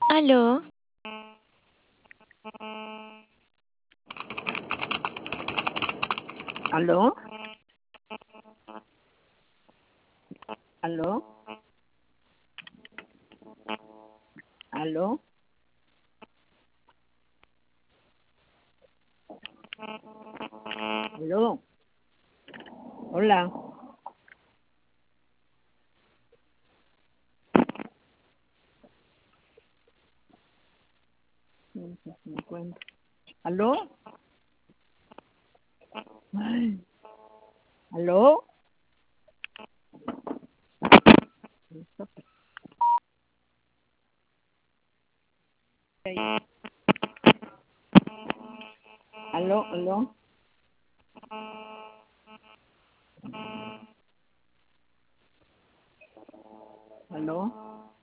¿Aló? ¿Aló? ¿Aló? ¿Aló? ¿Aló? Hola. No sé si me encuentro. ¿Aló? Ay, ¿aló? ¿Aló? ¿Aló? ¿Aló?